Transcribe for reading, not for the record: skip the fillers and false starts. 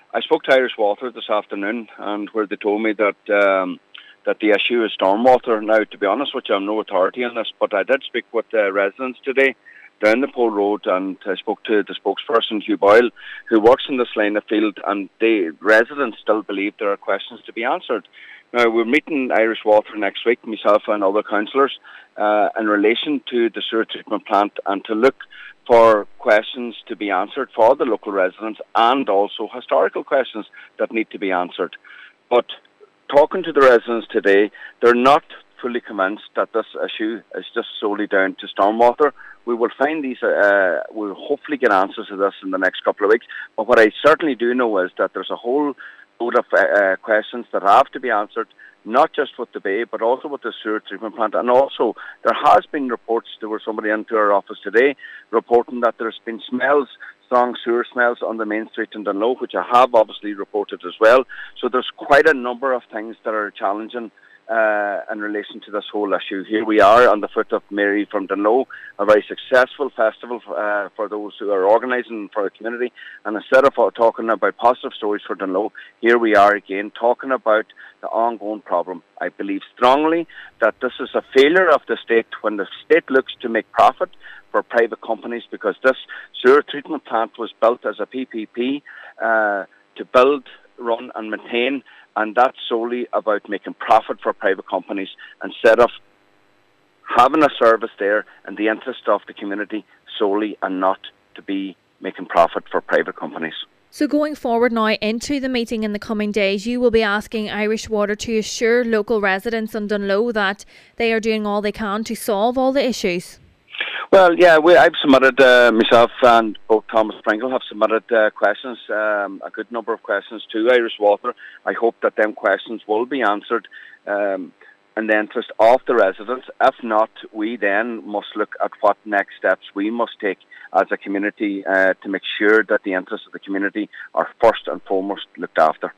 I spoke to Irish Water this afternoon, and where they told me that that the issue is stormwater. Now, to be honest with you, I'm no authority on this, but I did speak with residents today down the Pole Road, and I spoke to the spokesperson, Hugh Boyle, who works in this line of field, and the residents still believe there are questions to be answered. Now, we're meeting Irish Water next week, myself and other councillors, in relation to the sewer treatment plant, and to look for questions to be answered for the local residents, and also historical questions that need to be answered. But talking to the residents today, they're not fully convinced that this issue is just solely down to stormwater. We will find these, we'll hopefully get answers to this in the next couple of weeks. But what I certainly do know is that there's a whole load of questions that have to be answered, not just with the Bay, but also with the sewer treatment plant. And also, there has been reports, there was somebody into our office today reporting that there's been smells, strong sewer smells on the main street in Dunloe, which I have obviously reported as well. So there's quite a number of things that are challenging in relation to this whole issue. Here we are on the foot of Mary from Dunloe, a very successful festival for those who are organising for the community. And instead of talking about positive stories for Dunloe, here we are again talking about the ongoing problem. I believe strongly that this is a failure of the state when the state looks to make profit for private companies, because this sewer treatment plant was built as a PPP to build, run and maintain, and that's solely about making profit for private companies instead of having a service there in the interest of the community solely, and not to be making profit for private companies. So going forward now into the meeting in the coming days, you will be asking Irish Water to assure local residents in Dunloe that they are doing all they can to solve all the issues. Well, yeah, I've submitted, myself and both Thomas Pringle have submitted questions, a good number of questions to Irish Water. I hope that them questions will be answered in the interest of the residents. If not, we then must look at what next steps we must take as a community to make sure that the interests of the community are first and foremost looked after.